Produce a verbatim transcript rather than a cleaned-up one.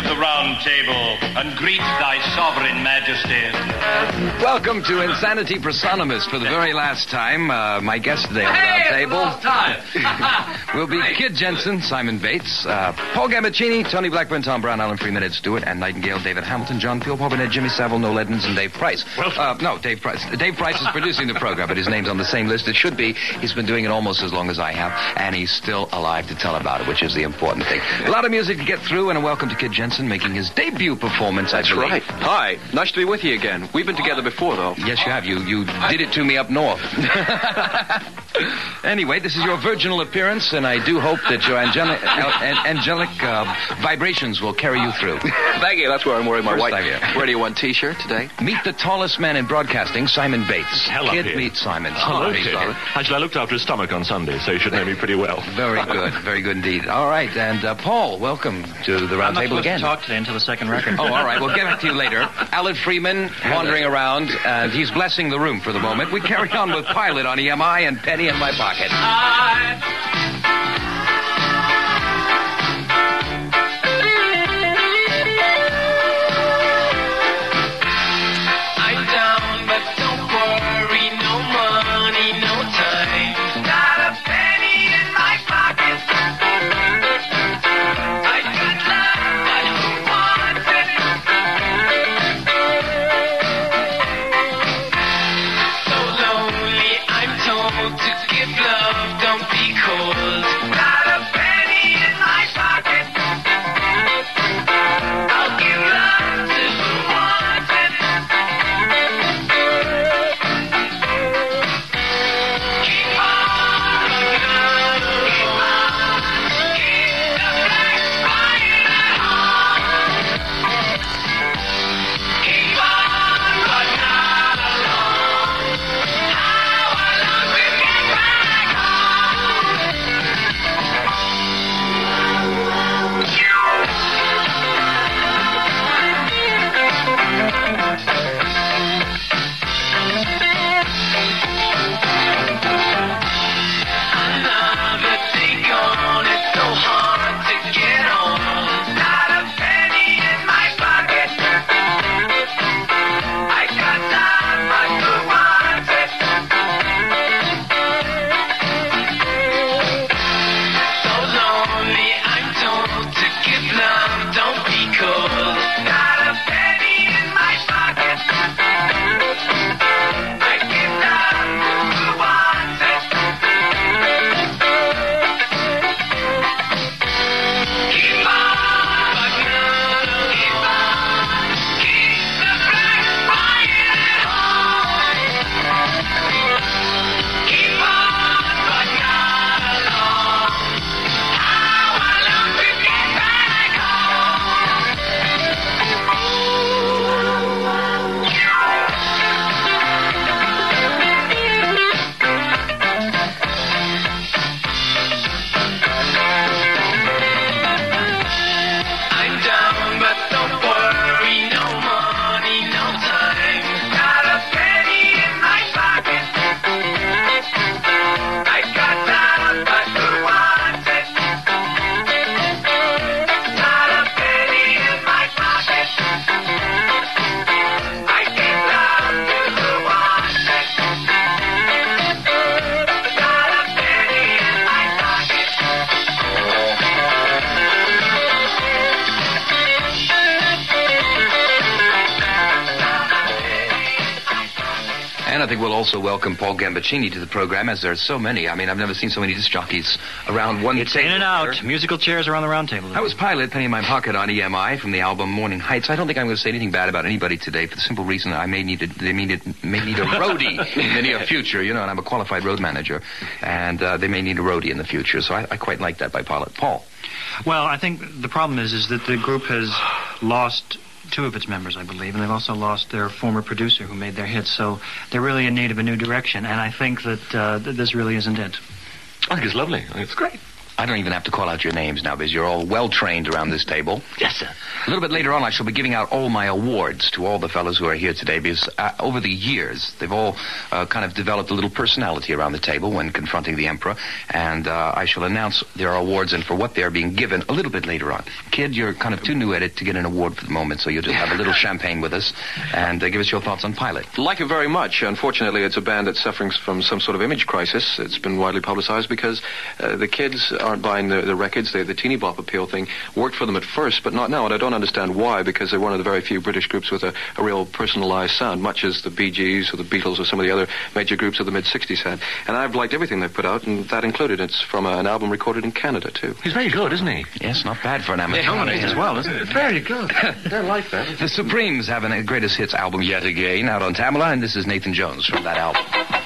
the Round Table, and greet thy sovereign majesty. Welcome to Insanity Personamus for the very last time. Uh, my guest today on the Round Hey, Table last time. will be Kid Jensen, Simon Bates, uh, Paul Gambaccini, Tony Blackburn, Tom Brown, Alan Freeman, Ed Stewart, Ann Nightingale, David Hamilton, John Peel, Paul Burnett, Jimmy Savile, Noel Edmonds, and Dave Price. Uh, no, Dave Price. Dave Price is producing the program, but his name's on the same list. It should be. He's been doing it almost as long as I have, and he's still alive to tell about it, which is the important thing. A lot of music to get through, and a welcome to Kid Jensen making his debut performance. That's I right. Hi. Nice to be with you again. We've been together before, though. Yes, you have. You you did it to me up north. Anyway, this is your virginal appearance, and I do hope that your angelic, uh, angelic uh, vibrations will carry you through. Thank you. That's where I'm wearing my First white time here. Radio one T-shirt today. Meet the tallest man in broadcasting, Simon Bates. Hell up Kid, here. meet Simon. Hello, Meet Kid. Simon. Actually, I looked after his stomach on Sunday, so you should know me pretty well. Very good. Very good indeed. All right, and uh, Paul, welcome to the round I'm table not again. supposed to talk today until the second record. Oh, all right. We'll get back to you later. Alan Freeman wandering around, and he's blessing the room for the moment. We carry on with Pilot on E M I and Penny in My Pocket. I'm down, but don't worry, no money, no time. Not a penny in my pocket. I got love, but who wants it? So lonely, I'm told to give love, don't be cold. Not a penny in my pocket. I'll give love to who wants it. Keep on, keep on, keep the black fire on. Keep on, but not alone. How I long to get back Another day gone, it's so hard to get on. Not a penny in my pocket. I got time, but who wants it? So lonely, I'm told to give love, don't be cold. Not a penny in my pocket. I give love, who wants it? Keep on, but not keep on. Keep the black fire on. Keep on, but not alone. How I long to get back I'm down, but don't worry, no money, no time. Not a penny in my pocket. I got love, but who wants it? Not a penny in my pocket. I give love to who wants it. Not a penny in my pocket. And I think we'll also welcome Paul Gambaccini to the program, as there are so many. I mean, I've never seen so many disc jockeys around one It's table in and out. here. Musical chairs around the round table. That was Pilot, Penny in My Pocket on E M I from the album Morning Heights. I don't think I'm going to say anything bad about anybody today for the simple reason that I may need a, they may need, may need a roadie in the near future, you know, and I'm a qualified road manager, and uh, they may need a roadie in the future, so I, I quite like that by Pilot. Paul. Well, I think the problem is is that the group has lost two of its members, I believe, and they've also lost their former producer who made their hits, so they're really in need of a new direction, and I think that uh, th- this really isn't it. I think it's lovely. I think it's great. I don't even have to call out your names now because you're all well-trained around this table. Yes, sir. A little bit later on, I shall be giving out all my awards to all the fellows who are here today because uh, over the years, they've all uh, kind of developed a little personality around the table when confronting the Emperor, and uh, I shall announce their awards and for what they're being given a little bit later on. Kid, you're kind of too new at it to get an award for the moment, so you'll just have a little champagne with us and uh, give us your thoughts on Pilot. Like it very much. Unfortunately, it's a band that's suffering from some sort of image crisis. It's been widely publicized because uh, the kids aren't buying the, the records. The, the teeny bop appeal thing worked for them at first, but not now. And I don't understand why, because they're one of the very few British groups with a, a real personalized sound, much as the Bee Gees or the Beatles or some of the other major groups of the mid-sixties had. And I've liked everything they've put out, and that included. It's from a, an album recorded in Canada, too. He's very good, isn't he? Yes, not bad for an amateur. Harmonies as well, isn't it? Very good. They're like that. The Supremes have a greatest hits album yet again out on Tamala, and this is Nathan Jones from that album.